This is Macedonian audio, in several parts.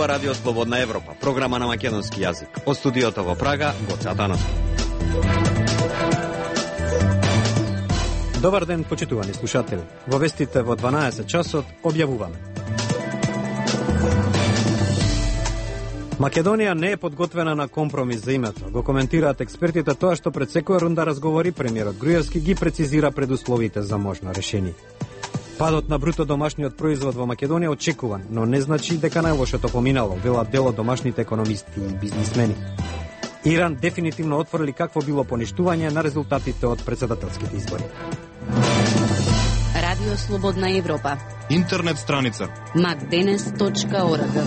Радио Слободна Европа, програма на македонски јазик. Од студиото во Прага, Гоце Атанасов. Добар ден, почитувани слушатели. Во вестите во 12 часот објавуваме. Македонија не е подготвена на компромис за името. Го коментираат експертите тоа што пред секоја рунда разговори премиерот Груевски ги прецизира предусловите за можно решение. Падот на бруто домашниот производ во Македонија очекуван, но не значи дека најлошото поминало, велат дел од домашните економисти и бизнисмени. Иран дефинитивно отворили какво било поништување на резултатите од претседателските избори. Радио Слободна Европа. Интернет страница macdenes.org.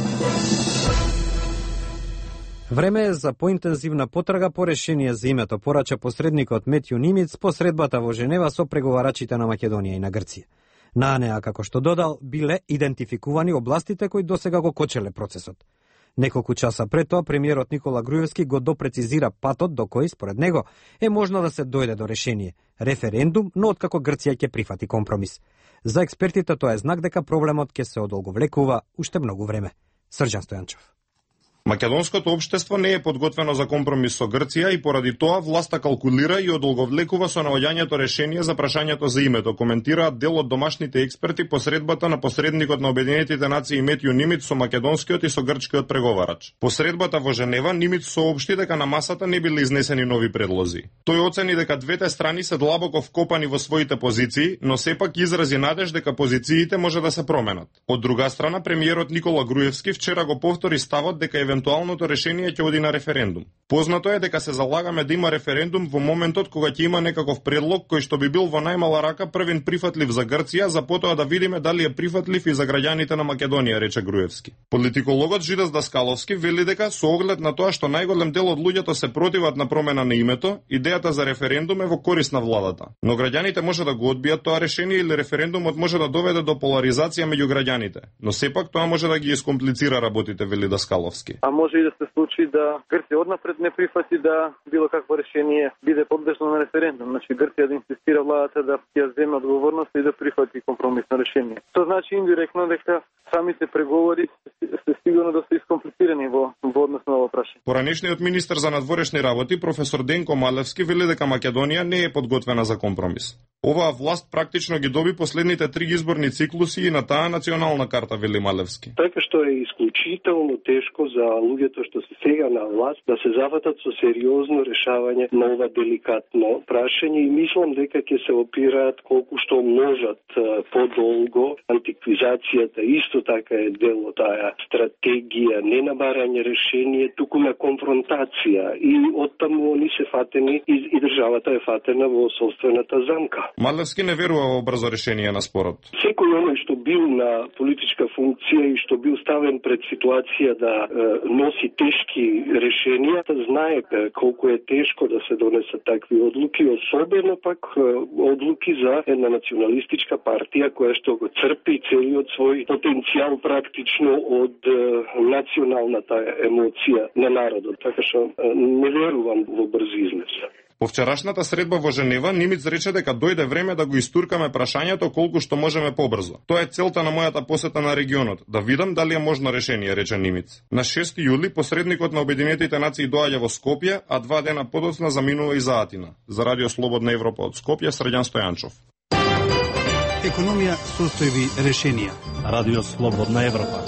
Време е за поинтензивна потрага по решение за името, порача посредникот Метју Нимиц по средбата во Женева со преговарачите на Македонија и на Грција. На неа, како што додал, биле идентификувани областите кои досега го кочеле процесот. Неколку часа пред тоа, премиерот Никола Груевски го допрецизира патот до кој, според него, е можно да се дојде до решение – референдум, но откако Грција ќе прифати компромис. За експертите тоа е знак дека проблемот ќе се одолговлекува уште многу време. Срđan Стојанчев. Македонското општество не е подготвено за компромис со Грција и поради тоа власта калкулира и одолговлекува со наоѓањето решение за прашањето за името, коментираат дел од домашните експерти по средбата на посредникот на Обединетите нации Метју Нимиц со македонскиот и со грчкиот преговарач. По средбата во Женева Нимиц соопшти дека на масата не биле изнесени нови предлози. Тој оцени дека двете страни се длабоко вкопани во своите позиции, но сепак изрази надеж дека позициите може да се променат. Од друга страна, премиерот Никола Груевски вчера го повтори ставот дека евентуалното решение ќе оди на референдум. Познато е дека се залагаме да има референдум во моментот кога ќе има некаков предлог кој што би бил во најмала рака првен прифатлив за Грција, за потоа да видиме дали е прифатлив и за граѓаните на Македонија, рече Груевски. Политикологот Жидас Даскаловски вели дека со оглед на тоа што најголем дел од луѓето се противат на промена на името, идејата за референдум е во корист на владата. Но граѓаните може да го одбијат тоа решение или референдумот може да доведе до поларизација меѓу граѓаните. Но сепак тоа може да ги искомплицира работите, вели Даскаловски. А може и да се случи да Грција однапред не прифати да било какво решение биде подлежно на референдум. Значи Грција да инсистира владата да ја земе одговорност и да прифати компромисно решение. Тоа значи индиректно дека самите преговори се сигурно да се искомплицирани во однос на ова прашање. Поранешниот министер за надворешни работи професор Денко Малевски вели дека Македонија не е подготвена за компромис. Оваа власт практично ги доби последните 3 изборни циклуси и на таа национална карта, вели Малевски. Така што е исклучително тешко за луѓето што се сега на власт да се зафатат со сериозно решавање на ова деликатно прашање и мислам дека ќе се опираат колку што можат подолго. Антиквизацијата исто така е дел од таа стратегија, не на барање решение, туку на конфронтација и оттаму они се фатени и државата е фатена во собствената замка. Малевски не верува во брзо решение на спорот. Секој оној што бил на политичка функција и што бил ставен пред ситуација да носи тешки решенија, знае колку е тешко да се донесат такви одлуки, особено пак одлуки за една националистичка партија која што го црпи целиот свој потенцијал практично од националната емоција на народот. Така што не верувам во брзи излез. По вчерашната средба во Женева, Нимиц рече дека дојде време да го истуркаме прашањето колку што можеме побрзо. Тоа е целта на мојата посета на регионот, да видам дали е можно решение, рече Нимиц. На 6 јули посредникот на Обединетите нации доаѓа во Скопје, а 2 дена подоцна заминува и за Атина. За Радио Слободна Европа од Скопје, Срđan Стојанчов. Економија, состојби, решенија. Радио Слободна Европа.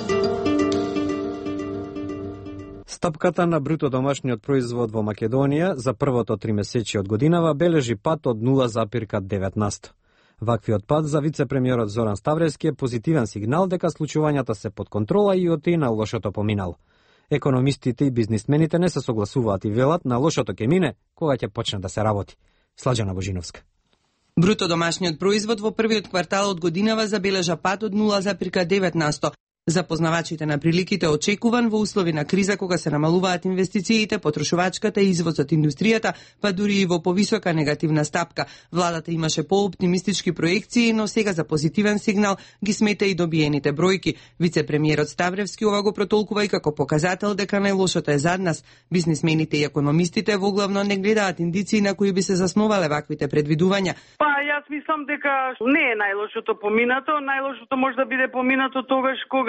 Стапката на бруто домашниот производ во Македонија за првото 3 месечи од годинава бележи пат од 0,9%. Ваквиот пат за вице-премиерот Зоран Ставревски е позитивен сигнал дека случувањата се под контрола и оти на лошото поминало. Економистите и бизнисмените не се согласуваат и велат на лошото ќе мине кога ќе почне да се работи. Сладжана Божиновска. Бруто домашниот производ во првиот квартал од годинава забележа пат од 0,9%. За познавачите на приликите очекуван во услови на криза кога се намалуваат инвестициите, потрошувачката и извозот индустријата, па дури и во повисока негативна стапка. Владата имаше пооптимистички проекции, но сега за позитивен сигнал ги смета и добиените бројки. Вице-премиерот Ставревски ова го протолкува и како показател дека најлошото е зад нас. Бизнисмените и економистите воглавно не гледаат индиции на кои би се засновале ваквите предвидувања. Јас мислам дека не е најлошото поминато. Најлошото може да биде поминато тогаш кога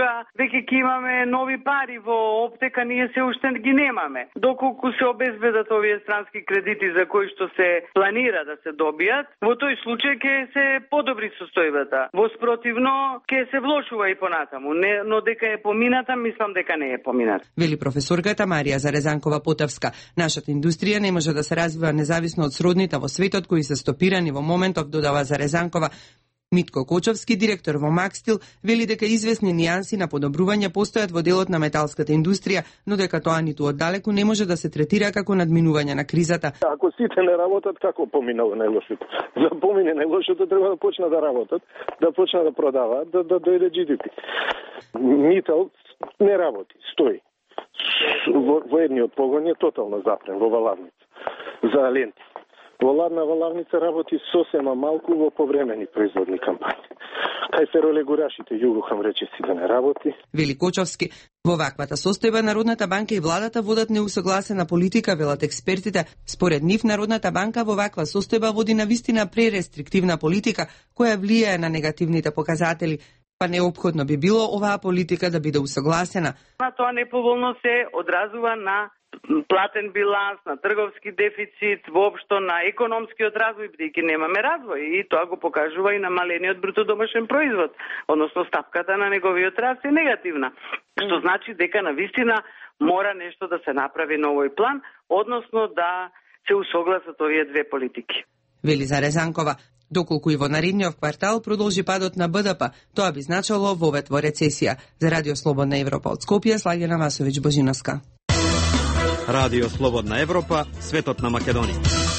кога веќе ќе имаме нови пари во оптека, ние се уште ги немаме. Доколку се обезбедат овие странски кредити за кои што се планира да се добијат, во тој случај ќе се подобри состојбата. Во спротивно ќе се влошува и понатаму, но дека е помината, мислам дека не е помината. Вели професорката Марија Зарезанкова-Потавска. Нашата индустрија не може да се развива независно од сродните во светот кои се стопирани во моментов, додава Зарезанкова. Митко Кочовски, директор во Макстил, вели дека известни нијанси на подобрување постојат во делот на металската индустрија, но дека тоа ниту оддалеку не може да се третира како надминување на кризата. Ако сите не работат, како поминало најлошото? За помине најлошото треба да почнат да работат, да почнат да продаваат, да дојде GDP. Митал не работи, стои. Во едниот погон е тотално запрен во валавница за ленти. Валавница работи сосема малку во повремени производни кампањи. Кај феролегурашите Југохам речиси да не работи. Вели Кочовски, во ваквата состојба Народната банка и владата водат неусогласена политика, велат експертите. Според нив Народната банка во ваква состојба води на вистина пререстриктивна политика која влијае на негативните показатели. Па неопходно би било оваа политика да биде усогласена. Тоа неповолно се одразува на платен биланс, на трговски дефицит, воопшто на економскиот развој, бидејќи немаме развој, и тоа го покажува и намалениот бруто домашен производ, односно стапката на неговиот раст е негативна, што значи дека навистина мора нешто да се направи на овој план, односно да се усогласат овие две политики. Вели Зарезанкова, доколку и во наредниот квартал продолжи падот на БДП, тоа би значило вовет во рецесија. За Радио Слободна Европа од Скопје, Слагена Васовиќ Божиновска. Радио Слободна Европа, светот на Македонија.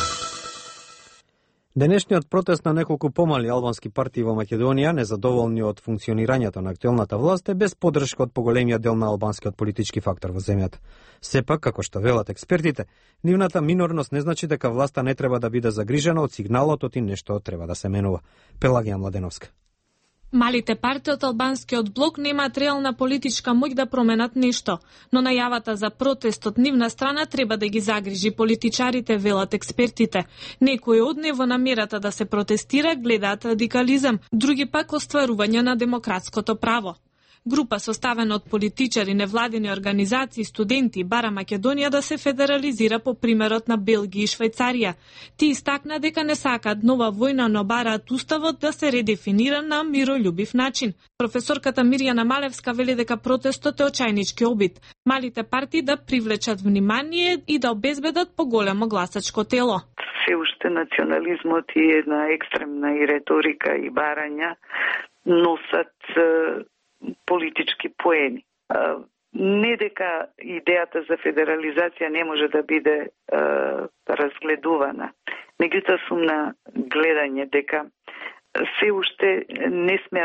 Денешниот протест на неколку помали албански партии во Македонија, незадоволни од функционирањето на актуелната власт, е без поддршка од поголемиот дел на албанскиот политички фактор во земјата. Сепак, како што велат експертите, нивната минорност не значи дека власта не треба да биде загрижена од сигналот и нешто треба да се менува. Пелагија Младеновска. Малите партии од албанскиот блок немаат реална политичка моќ да променат нешто, но најавата за протест од нивна страна треба да ги загрижи политичарите, велат експертите. Некои од нив во намерата да се протестира гледаат радикализам, други пак остварување на демократското право. Група составена од политичари, невладини организации и студенти бара Македонија да се федерализира по примерот на Белгија и Швајцарија. Ти истакна дека не сакаат нова војна, но бараат уставот да се редефинира на миролюбив начин. Професорката Мирјана Малевска вели дека протестот е очајнички обид. Малите партии да привлечат внимание и да обезбедат поголемо гласачко тело. Се уште национализмот и една екстремна и реторика и барања носат политички поени. Не дека идејата за федерализација не може да биде разгледувана. Меѓутоа сум на гледање дека се уште не сме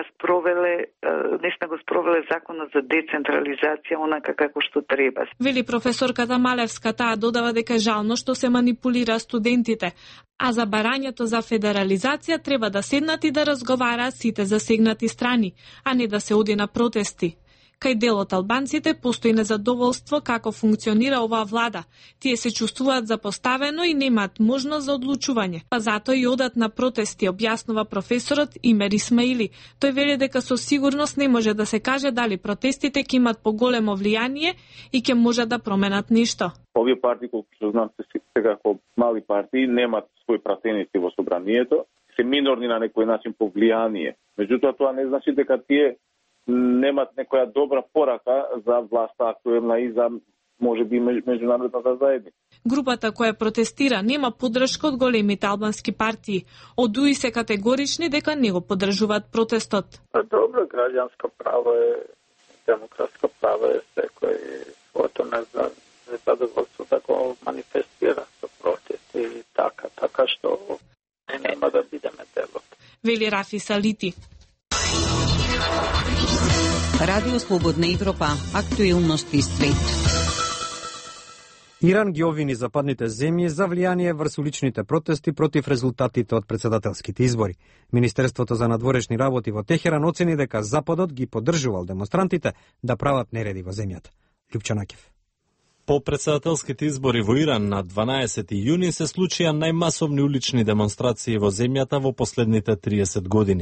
го спровеле законот за децентрализација онака како што треба. Вели професорката Малевска, таа додава дека е жално што се манипулира студентите, а за барањето за федерализација треба да седнат и да разговараат сите засегнати страни, а не да се оди на протести. Кај дел од албанците постои незадоволство како функционира оваа влада. Тие се чувствуваат запоставено и немаат можност за одлучување. Па затоа и одат на протести, објаснува професорот Имер Исмаили. Тој вели дека со сигурност не може да се каже дали протестите ќе имат поголемо влијание и ќе можат да променат нешто. Овие партии, колку што знам, се како мали партии, немат своји пратеници во собранието, се минорни на некој начин по влијание. Меѓутоа тоа не значи дека тие немат некоја добра порака за власта актуелна и за можеби меѓународната заедница. Групата која протестира нема поддршка од големите албански партии. ОДУИ се категорични дека не го поддржуваат протестот. Добро, граѓанско право е, демократско право е секој своето незадоволство да го манифестира со протести и така што нема да бидеме делот. Вели Рафи Салити. Радио Слободна Европа, актуелности свет. Иран ги обвини западните земји за влијание врз уличните протести против резултатите од претседателските избори. Министерството за надворешни работи во Техеран оцени дека Западот ги поддржувал демонстрантите да прават нереди во земјата. Лјупчо Накев. По претседателските избори во Иран на 12 јуни се случија најмасовни улични демонстрации во земјата во последните 30 години.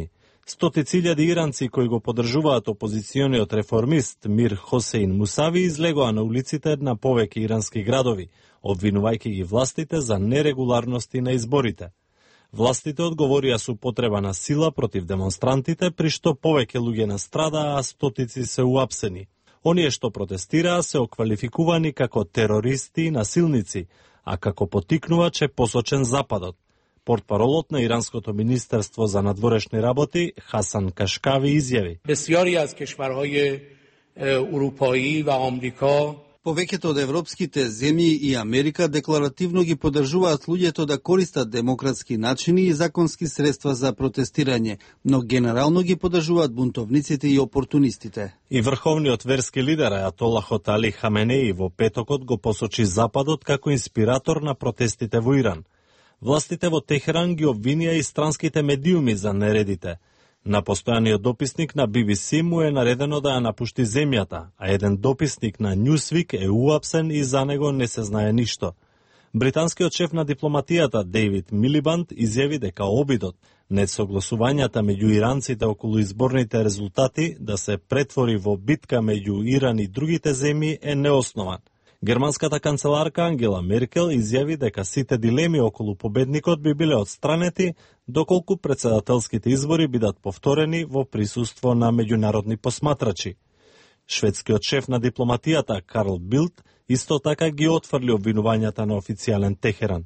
Стотици илјади иранци кои го поддржуваат опозициониот реформист Мир Хосейн Мусави излегоа на улиците на повеќе ирански градови, обвинувајќи ги властите за нерегуларности на изборите. Властите одговорија со употреба на сила против демонстрантите, при што повеќе луѓе настрадаа, а стотици се уапсени. Оние што протестираа се оквалификувани како терористи и насилници, а како поттикнувач е посочен Западот. Портпаролот на Иранското министерство за надворешни работи Хасан Кашкави изјави: Бесјари аз кешварҳои европаи ва Америка Повеќето од европските земји и Америка декларативно ги поддржуваат луѓето да користат демократски начини и законски средства за протестирање, но генерално ги поддржуваат бунтовниците и опортунистите. И врховниот верски лидер Ајатолахот Али Хаменеи во петокот го посочи Западот како инспиратор на протестите во Иран. Властите во Техеран ги обвинија и странските медиуми за нередите. На постојаниот дописник на BBC му е наредено да ја напушти земјата, а еден дописник на Newsweek е уапсен и за него не се знае ништо. Британскиот шеф на дипломатијата Дейвид Милибанд изјави дека обидот, несогласувањата меѓу иранците околу изборните резултати да се претвори во битка меѓу Иран и другите земји е неоснован. Германската канцеларка Ангела Меркел изјави дека сите дилеми околу победникот би биле отстранети доколку председателските избори бидат повторени во присуство на меѓународни посматрачи. Шведскиот шеф на дипломатијата Карл Билт исто така ги отфрли обвинувањата на официјален Техеран.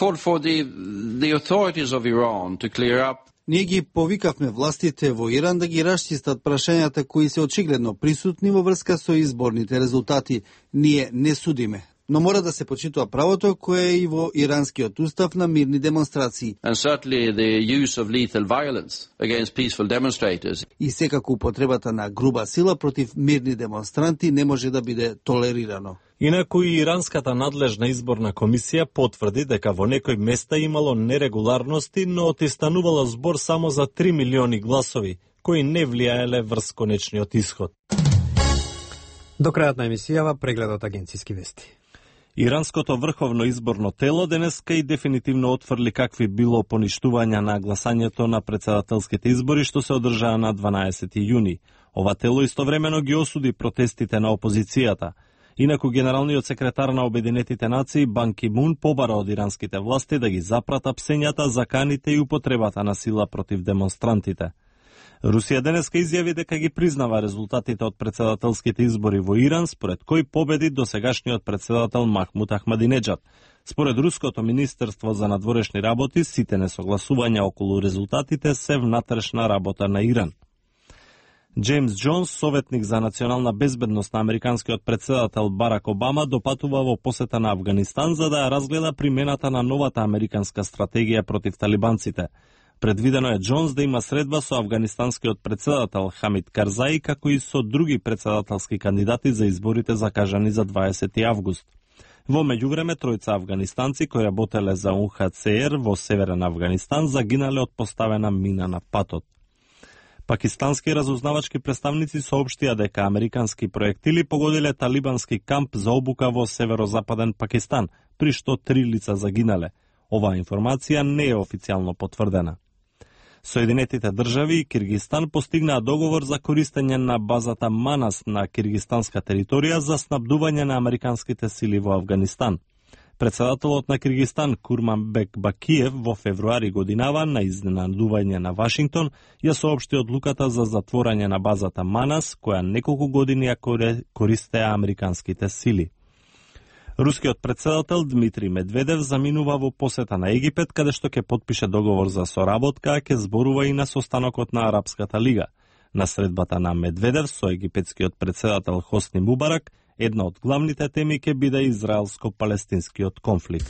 Ние ги повикавме властите во Иран да ги расчистат прашањата кои се очигледно присутни во врска со изборните резултати. Ние не судиме, но мора да се почитува правото кое е и во иранскиот устав на мирни демонстрации. И секако употребата на груба сила против мирни демонстранти не може да биде толерирано. Инаку и иранската надлежна изборна комисија потврди дека во некои места имало нерегуларности, но отистанувало збор само за 3 милиони гласови, кои не влијаеле врз конечниот исход. До крајот на емисијава прегледот агенциски вести. Иранското врховно изборно тело денеска и дефинитивно отфрли какви било поништувања на гласањето на председателските избори што се одржаа на 12 јуни. Ова тело истовремено ги осуди протестите на опозицијата. Инаку генералниот секретар на Обединетите нации Бан Ки Мун побара од иранските власти да ги запрат апсењата, заканите и употребата на сила против демонстрантите. Русија денеска изјави дека ги признава резултатите од председателските избори во Иран, според кој победи досегашниот председател Махмуд Ахмадинеджад. Според Руското министерство за надворешни работи, сите несогласувања околу резултатите се внатрешна работа на Иран. Джеймс Джонс, советник за национална безбедност на американскиот председател Барак Обама, допатува во посета на Авганистан за да ја разгледа примената на новата американска стратегија против талибанците. Предвидено е Джонс да има средба со афганистанскиот председател Хамид Карзаи, како и со други председателски кандидати за изборите закажани за 20 август. Во меѓувреме, тројца афганистанци кои работеле за УНХЦР во Северен Афганистан загинале од поставена мина на патот. Пакистански разузнавачки представници соопштија дека американски проектили погодиле талибански камп за обука во северозападен Пакистан, при што 3 лица загинале. Оваа информација не е официјално потврдена. Соединетите држави и Киргистан постигнаа договор за користење на базата Манас на киргистанска територија за снабдување на американските сили во Авганистан. Председателот на Киргистан Курманбек Бакиев во февруари годинава на изненадување на Вашингтон ја соопшти одлуката за затворање на базата Манас, која неколку години ја користеа американските сили. Рускиот председател Дмитрий Медведев заминува во посета на Египет, каде што ќе потпише договор за соработка, а ќе зборува и на состанокот на Арапската лига. На средбата на Медведев со египетскиот председател Хосни Мубарак, една од главните теми ќе биде израелско-палестинскиот конфликт.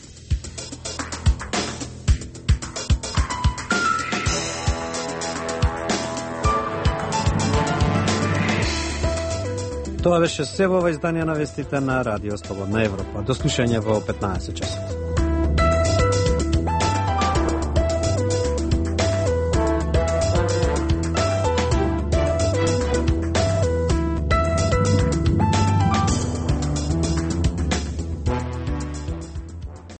Тоа беше се во ова издание на вестите на Радио Слободна Европа. До слушање во 15 часот.